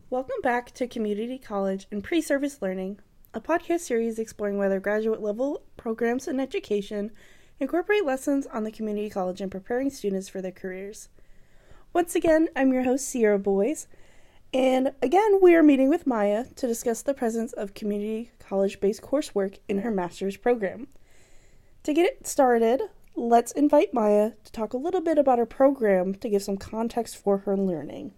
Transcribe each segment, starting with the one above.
Welcome back to Community College and Pre-Service Learning, a podcast series exploring whether graduate-level programs in education incorporate lessons on the community college and preparing students for their careers. Once again, I'm your host, Sierra Boys, and again, we are meeting with Maya to discuss the presence of community college-based coursework in her master's program. To get it started, let's invite Maya to talk a little bit about her program to give some context for her learning.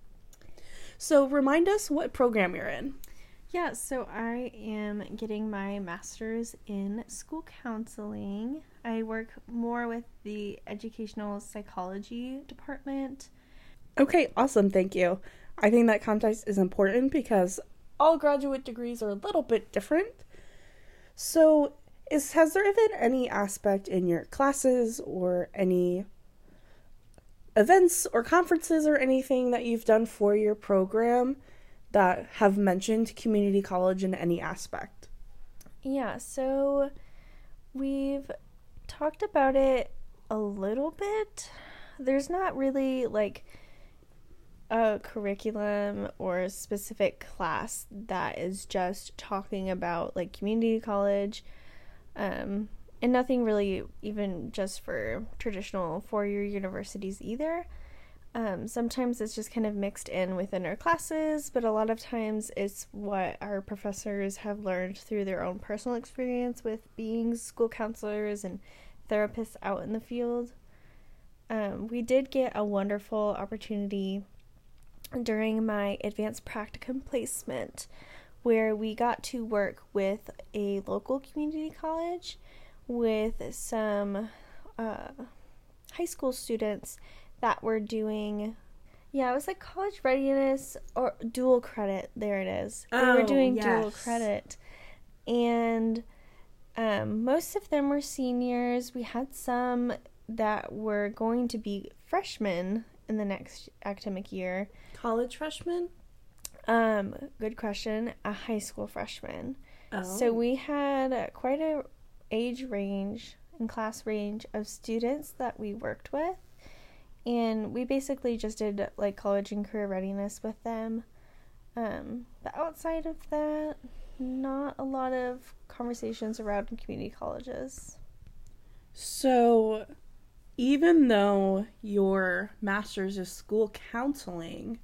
So remind us what program you're in. Yeah, so I am getting my master's in school counseling. I work more with the educational psychology department. Okay, awesome, thank you. I think that context is important because all graduate degrees are a little bit different. So has there been any aspect in your classes or any events or conferences or anything that you've done for your program that have mentioned community college in any aspect? Yeah, so we've talked about it a little bit. There's not really like a curriculum or a specific class that is just talking about like community college, and nothing really even just for traditional four-year universities either. Sometimes it's just kind of mixed in within our classes, but a lot of times it's what our professors have learned through their own personal experience with being school counselors and therapists out in the field. We did get a wonderful opportunity during my advanced practicum placement where we got to work with a local community college with some high school students that were doing, it was like college readiness or dual credit. There it is. Oh, we were doing yes. Dual credit. And most of them were seniors. We had some that were going to be freshmen in the next academic year. College freshmen? Good question. A high school freshman. Oh. So we had quite a age range and class range of students that we worked with, and we basically just did like college and career readiness with them. But outside of that, not a lot of conversations around community colleges. So even though your master's is school counseling,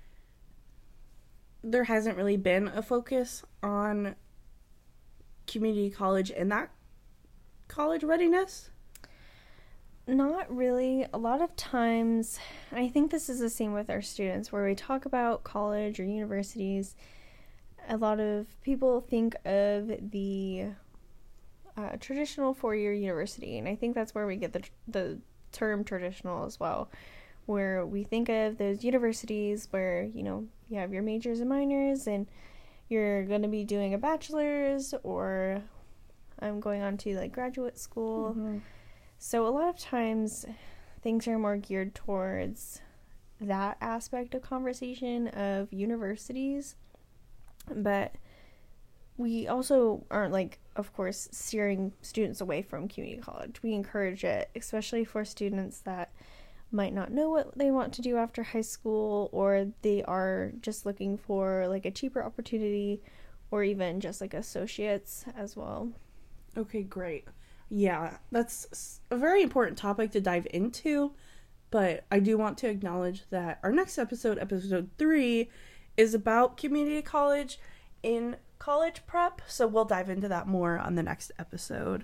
there hasn't really been a focus on community college and that college readiness? Not really. A lot of times, and I think this is the same with our students, where we talk about college or universities, a lot of people think of the traditional four-year university, and I think that's where we get the term traditional as well, where we think of those universities where, you have your majors and minors, and you're going to be doing a bachelor's, or I'm going on to like graduate school. Mm-hmm. So a lot of times things are more geared towards that aspect of conversation of universities. But we also aren't like, of course, steering students away from community college. We encourage it, especially for students that might not know what they want to do after high school, or they are just looking for like a cheaper opportunity, or even just like associates as well. Okay, great. Yeah, that's a very important topic to dive into, but I do want to acknowledge that our next episode, episode 3, is about community college in college prep, so we'll dive into that more on the next episode.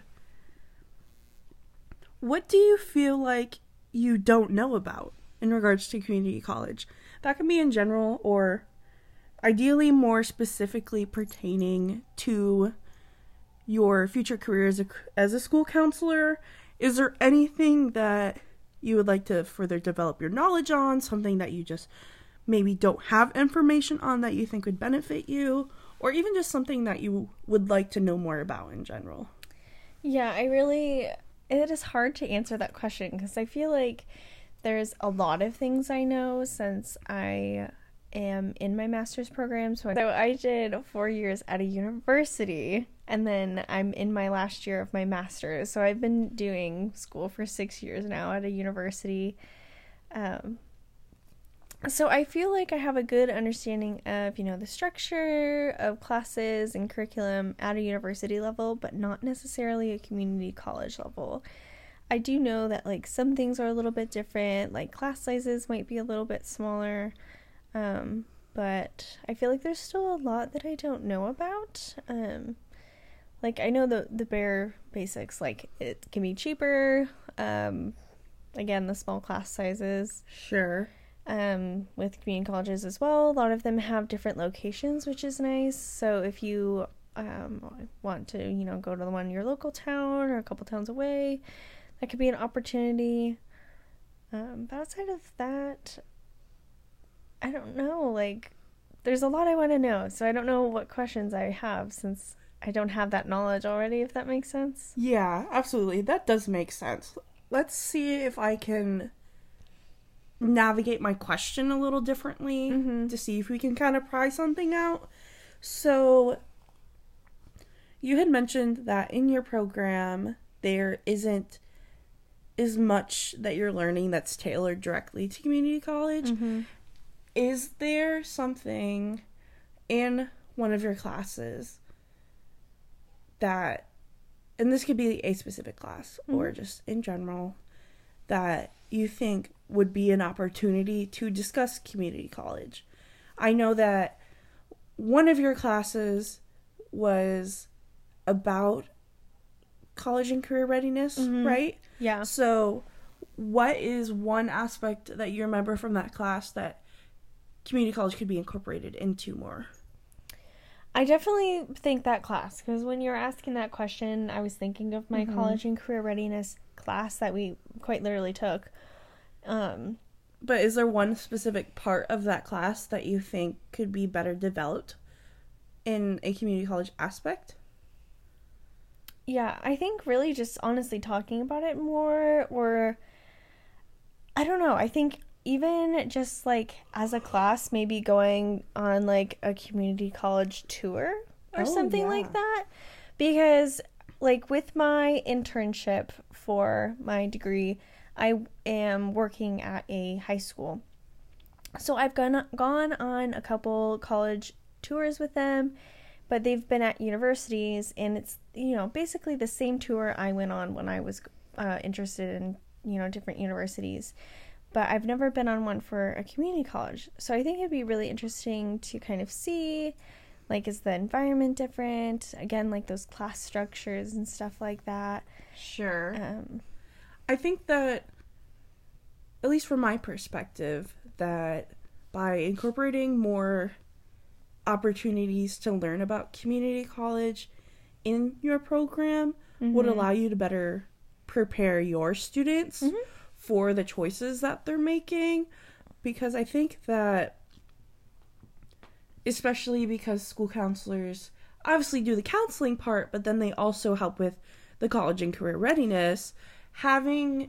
What do you feel like you don't know about in regards to community college? That can be in general, or ideally more specifically pertaining to your future career as a school counselor. Is there anything that you would like to further develop your knowledge on, something that you just maybe don't have information on that you think would benefit you, or even just something that you would like to know more about in general? Yeah, it is hard to answer that question because I feel like there's a lot of things I know since I am in my master's program. So I did 4 years at a university, and then I'm in my last year of my master's. So I've been doing school for 6 years now at a university. So I feel like I have a good understanding of, the structure of classes and curriculum at a university level, but not necessarily a community college level. I do know that, like, some things are a little bit different, like class sizes might be a little bit smaller, but I feel like there's still a lot that I don't know about. Like, I know the bare basics, like, it can be cheaper, again, the small class sizes. Sure. With community colleges as well, a lot of them have different locations, which is nice. So if you want to, go to the one in your local town or a couple towns away, that could be an opportunity. But outside of that, I don't know. Like, there's a lot I want to know, so I don't know what questions I have since I don't have that knowledge already, if that makes sense. Yeah, absolutely. That does make sense. Let's see if I can navigate my question a little differently to see if we can kind of pry something out. So, you had mentioned that in your program, there isn't as much that you're learning that's tailored directly to community college. Is there something in one of your classes that, and this could be a specific class or just in general, that you think would be an opportunity to discuss community college? I know that one of your classes was about college and career readiness, right? Yeah. So what is one aspect that you remember from that class that community college could be incorporated into more? I definitely think that class, because when you were asking that question, I was thinking of my college and career readiness class that we quite literally took. But is there one specific part of that class that you think could be better developed in a community college aspect? Yeah, I think really just honestly talking about it more, or I don't know, I think even just like as a class, maybe going on like a community college tour or something like that. Because like with my internship for my degree, I am working at a high school. So I've gone on a couple college tours with them, but they've been at universities, and it's, basically the same tour I went on when I was interested in, different universities. But I've never been on one for a community college. So I think it'd be really interesting to kind of see, like, is the environment different? Again, like those class structures and stuff like that. Sure. I think that, at least from my perspective, that by incorporating more opportunities to learn about community college in your program would allow you to better prepare your students for the choices that they're making. Because I think that, especially because school counselors obviously do the counseling part, but then they also help with the college and career readiness, having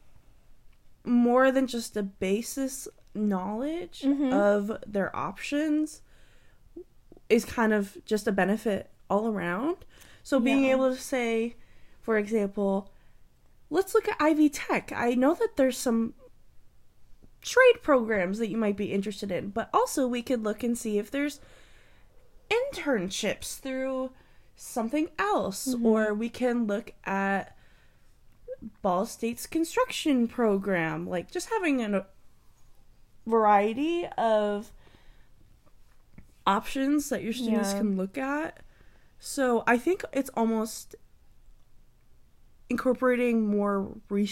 more than just a basis knowledge of their options is kind of just a benefit all around. So being able to say, for example, let's look at Ivy Tech. I know that there's some trade programs that you might be interested in, but also we could look and see if there's internships through something else, or we can look at Ball State's construction program. Like, just having a variety of options that your students can look at. So I think it's almost incorporating more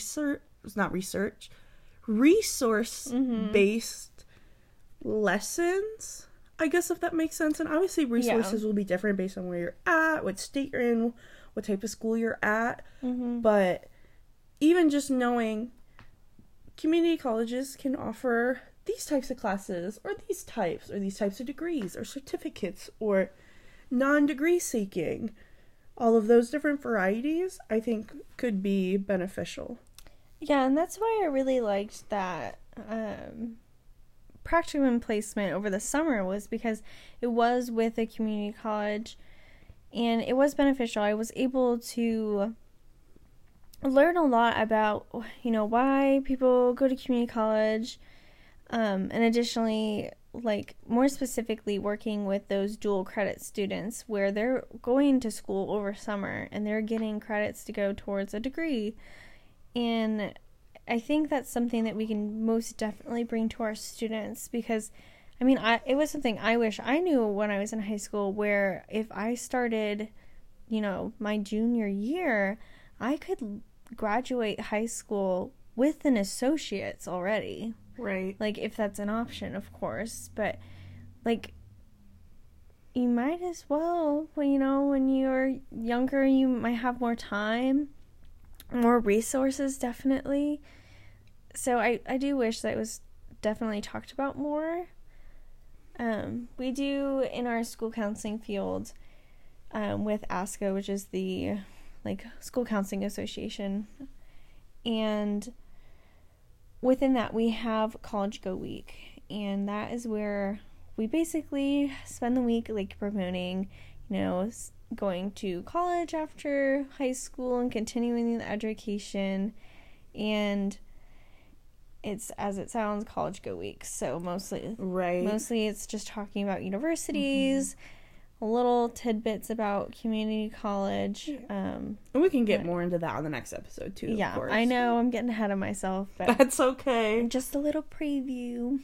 resource-based lessons, I guess, if that makes sense. And obviously resources will be different based on where you're at, what state you're in, what type of school you're at. But even just knowing community colleges can offer these types of classes, or these types of degrees, or certificates, or non-degree seeking, all of those different varieties, I think could be beneficial. Yeah, and that's why I really liked that practicum placement over the summer, was because it was with a community college, and it was beneficial. I was able to learn a lot about, why people go to community college, And additionally, like more specifically working with those dual credit students where they're going to school over summer and they're getting credits to go towards a degree. And I think that's something that we can most definitely bring to our students, because I mean, it was something I wish I knew when I was in high school, where if I started, you know, my junior year, I could graduate high school with an associate's already. Right. Like, if that's an option, of course. But, like, you might as well, you know, when you're younger, you might have more time, more resources, definitely. So I do wish that it was definitely talked about more. We do, in our school counseling field, with ASCA, which is the, like, School Counseling Association, and within that, we have College Go Week, and that is where we basically spend the week, like, promoting, you know, going to college after high school and continuing the education, and it's, as it sounds, College Go Week. So mostly it's just talking about universities, little tidbits about community college. And we can get more into that on the next episode too. Yeah, of course. I know I'm getting ahead of myself, but that's okay. Just a little preview.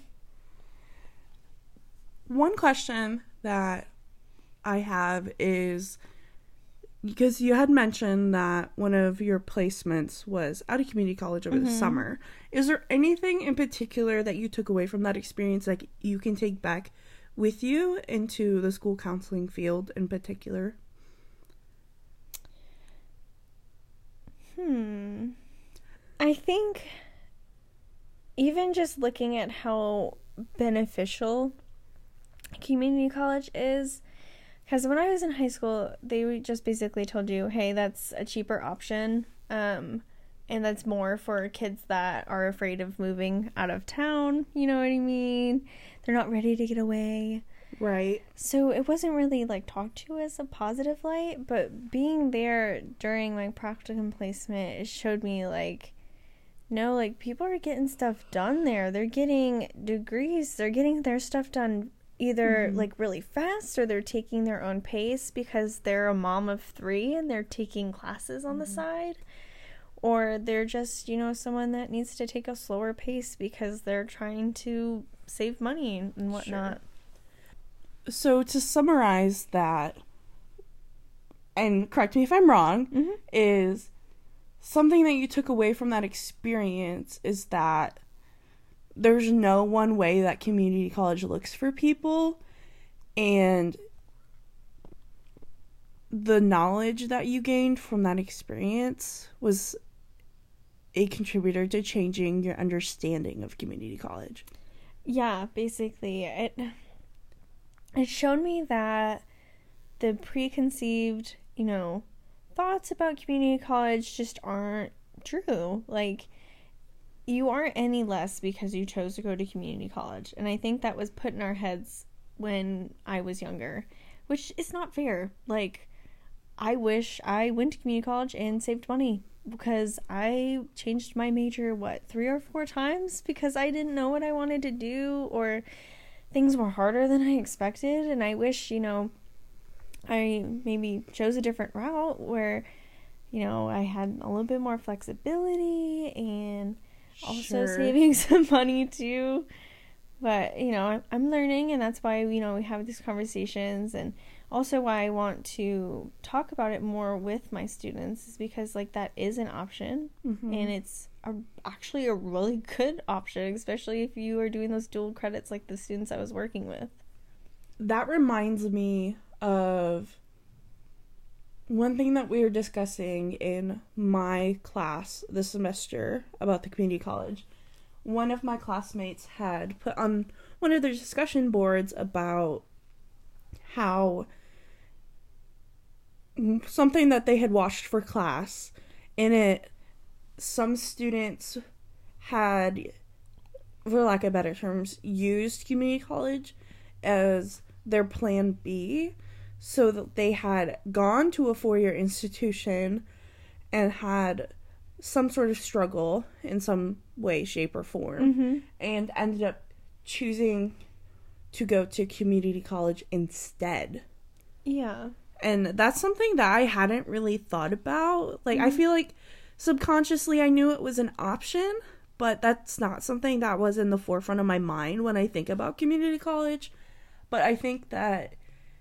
One question that I have is, because you had mentioned that one of your placements was out of community college over the summer. Is there anything in particular that you took away from that experience that you can take back with you into the school counseling field in particular? I think even just looking at how beneficial community college is, because when I was in high school, they just basically told you, hey, that's a cheaper option, and that's more for kids that are afraid of moving out of town, you know what I mean? They're not ready to get away. Right. So it wasn't really, like, talked to as a positive light, but being there during my practicum placement, it showed me, like, no, like, people are getting stuff done there. They're getting degrees. They're getting their stuff done either like really fast, or they're taking their own pace because they're a mom of 3 and they're taking classes on the side, or they're just, you know, someone that needs to take a slower pace because they're trying to save money and whatnot. Sure. So to summarize that, and correct me if I'm wrong, is something that you took away from that experience is that there's no one way that community college looks for people, and the knowledge that you gained from that experience was a contributor to changing your understanding of community college. Yeah, basically. It showed me that the preconceived, you know, thoughts about community college just aren't true. Like, you aren't any less because you chose to go to community college. And I think that was put in our heads when I was younger, which is not fair. Like, I wish I went to community college and saved money, because I changed my major, 3 or 4 times because I didn't know what I wanted to do, or things were harder than I expected. And I wish, you know, I maybe chose a different route where, you know, I had a little bit more flexibility and also saving some money too. But, you know, I'm learning, and that's why, you know, we have these conversations, and also why I want to talk about it more with my students is because, like, that is an option, and it's actually a really good option, especially if you are doing those dual credits like the students I was working with. That reminds me of one thing that we were discussing in my class this semester about the community college. One of my classmates had put on one of their discussion boards about how something that they had watched for class, in it, some students had, for lack of better terms, used community college as their plan B, so that they had gone to a 4-year institution and had some sort of struggle in some way, shape, or form, and ended up choosing to go to community college instead. Yeah. And that's something that I hadn't really thought about. Like, I feel like subconsciously I knew it was an option, but that's not something that was in the forefront of my mind when I think about community college. But I think that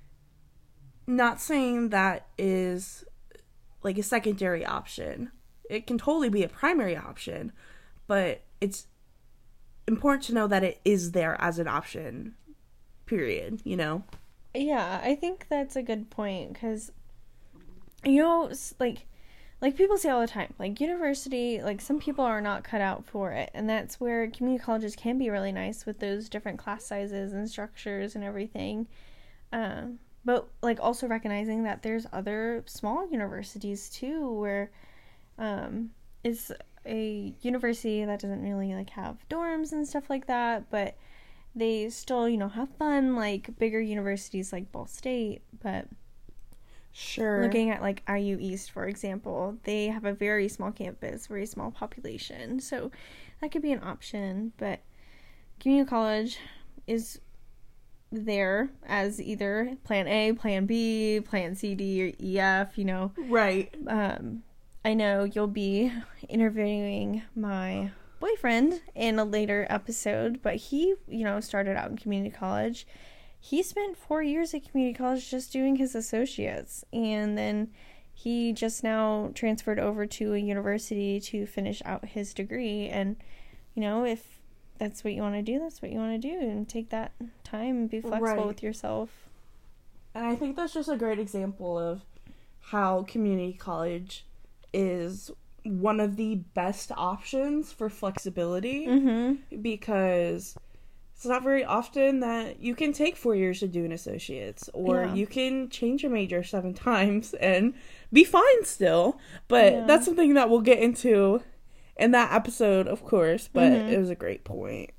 not saying that is like a secondary option. It can totally be a primary option, but it's important to know that it is there as an option, period, you know? Yeah, I think that's a good point, because, you know, like people say all the time, like, university, like, some people are not cut out for it, and that's where community colleges can be really nice with those different class sizes and structures and everything, but, like, also recognizing that there's other small universities, too, where, it's a university that doesn't really, like, have dorms and stuff like that, but they still, you know, have fun, like, bigger universities like Ball State, but Sure. looking at, like, IU East, for example, they have a very small campus, very small population, so that could be an option, but community college is there as either plan A, plan B, plan C, D, or EF, you know. Right. I know you'll be interviewing my boyfriend in a later episode, but he, you know, started out in community college. He spent 4 years at community college just doing his associates, and then he just now transferred over to a university to finish out his degree. And, you know, if that's what you want to do, that's what you want to do, and take that time and be flexible with yourself. And I think that's just a great example of how community college is one of the best options for flexibility, because it's not very often that you can take 4 years to do an associate's, or you can change your major 7 times and be fine still. But that's something that we'll get into in that episode, of course, but it was a great point.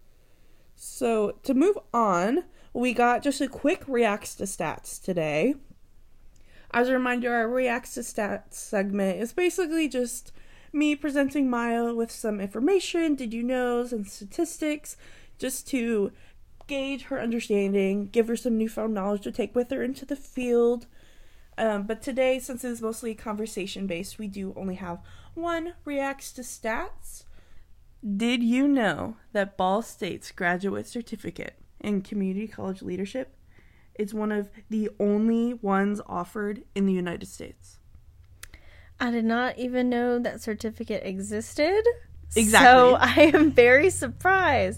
So to move on, we got just a quick Reacts to Stats today. As a reminder, our Reacts to Stats segment is basically just me presenting Maya with some information, did you knows, and statistics, just to gauge her understanding, give her some newfound knowledge to take with her into the field. But today, since it's mostly conversation-based, we do only have one Reacts to Stats. Did you know that Ball State's graduate certificate in community college leadership is one of the only ones offered in the United States? I did not even know that certificate existed. Exactly. So I am very surprised.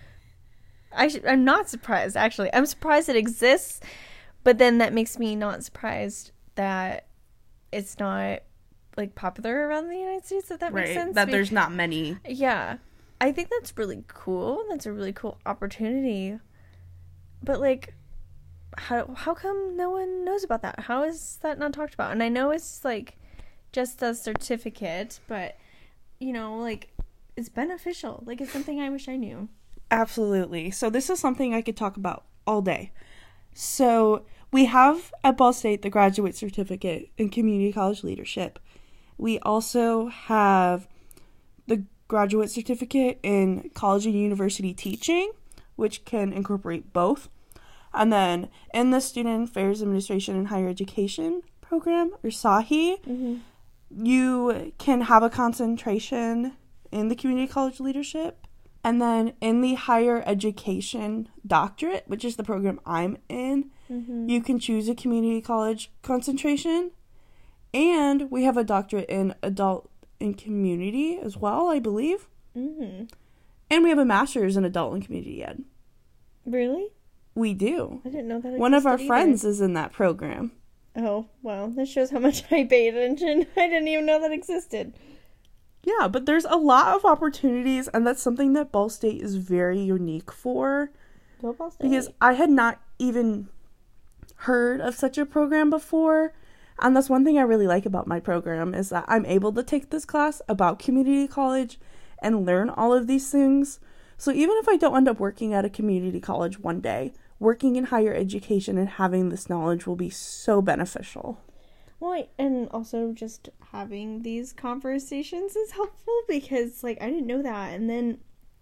I'm not surprised, actually. I'm surprised it exists, but then that makes me not surprised that it's not, like, popular around the United States, if that makes sense. That there's not many. Yeah. I think that's really cool. That's a really cool opportunity. But, like, how come no one knows about that? How is that not talked about? And I know it's, like, just a certificate, but, you know, like, it's beneficial. Like, it's something I wish I knew. Absolutely. So this is something I could talk about all day. So we have at Ball State the graduate certificate in community college leadership. We also have the graduate certificate in college and university teaching, which can incorporate both. And then in the Student Affairs Administration and Higher Education program, or SAHI, you can have a concentration in the community college leadership. And then in the higher education doctorate, which is the program I'm in, you can choose a community college concentration. And we have a doctorate in adult and community as well, I believe. And we have a master's in adult and community ed. Really? We do. I didn't know that existed. One of our friends is in that program. Oh, wow. That shows how much I paid attention. I didn't even know that existed. Yeah, but there's a lot of opportunities, and that's something that Ball State is very unique for. Go Ball State. Because I had not even heard of such a program before, and that's one thing I really like about my program, is that I'm able to take this class about community college and learn all of these things. So even if I don't end up working at a community college one day, working in higher education and having this knowledge will be so beneficial. Well, and also just having these conversations is helpful, because, like, I didn't know that. And then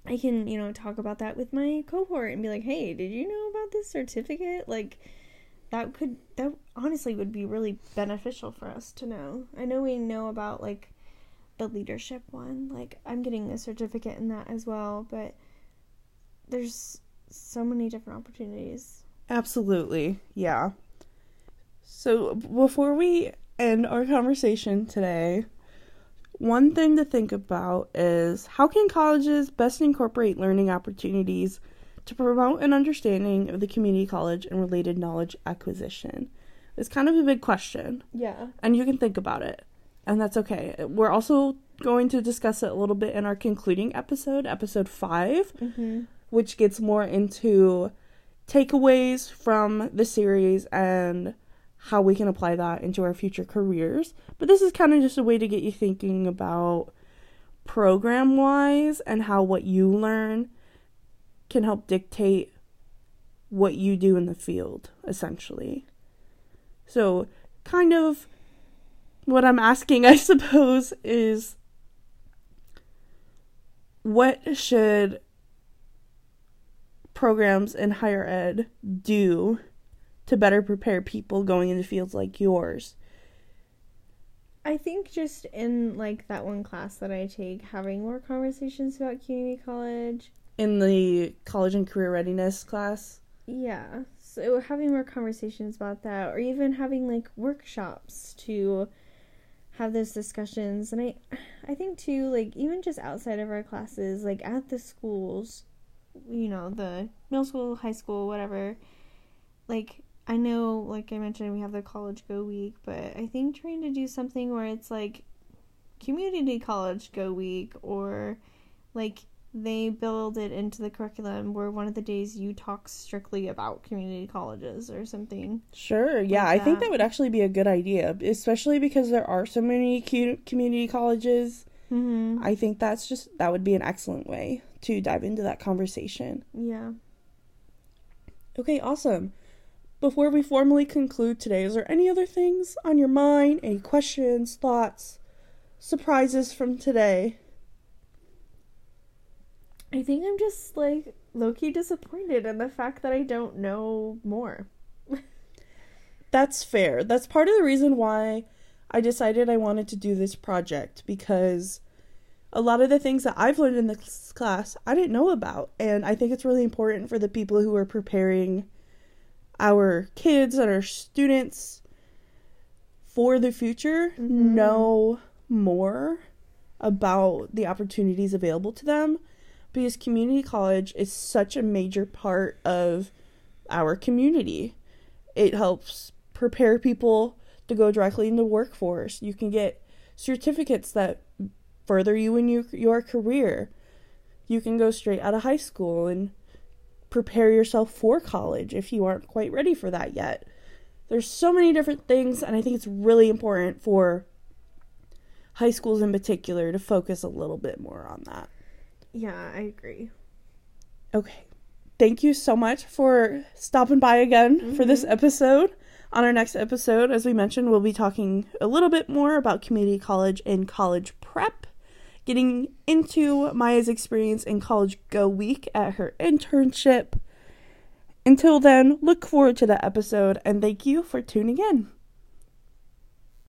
I can, talk about that with my cohort and be like, hey, did you know about this certificate? Like, that honestly would be really beneficial for us to know. I know we know about, like, the leadership one. Like, I'm getting a certificate in that as well, but there's so many different opportunities. Absolutely, yeah. So before we end our conversation today, one thing to think about is how can colleges best incorporate learning opportunities to promote an understanding of the community college and related knowledge acquisition? It's kind of a big question. Yeah. And you can think about it, and that's okay. We're also going to discuss it a little bit in our concluding episode 5, which gets more into takeaways from the series and how we can apply that into our future careers. But this is kind of just a way to get you thinking about program-wise and how what you learn can help dictate what you do in the field, essentially. So, kind of what I'm asking, I suppose, is what should programs in higher ed do to better prepare people going into fields like yours? I think just in, like, that one class that I take, having more conversations about community college. In the college and career readiness class? Yeah. So having more conversations about that, or even having, like, workshops to have those discussions. And I think, too, like, even just outside of our classes, like, at the schools, the middle school, high school, whatever, like, I know, like I mentioned, we have the College Go Week, but I think trying to do something where it's, like, Community College Go Week, or, like, they build it into the curriculum where one of the days you talk strictly about community colleges or something. Sure, yeah, like I think that would actually be a good idea, especially because there are so many community colleges. I think that would be an excellent way to dive into that conversation. Yeah. Okay, awesome. Before we formally conclude today, is there any other things on your mind? Any questions, thoughts, surprises from today? I think I'm just, like, low-key disappointed in the fact that I don't know more. That's fair. That's part of the reason why I decided I wanted to do this project, because a lot of the things that I've learned in this class I didn't know about, and I think it's really important for the people who are preparing our kids and our students for the future know more about the opportunities available to them, because community college is such a major part of our community. It helps prepare people to go directly into the workforce. You can get certificates that further you in your career. You can go straight out of high school and prepare yourself for college if you aren't quite ready for that yet. There's so many different things, and I think it's really important for high schools in particular to focus a little bit more on that. Yeah, I agree. Okay. Thank you so much for stopping by again for this episode. On our next episode, as we mentioned, we'll be talking a little bit more about community college and college prep, getting into Maya's experience in College Go Week at her internship. Until then, look forward to that episode, and thank you for tuning in.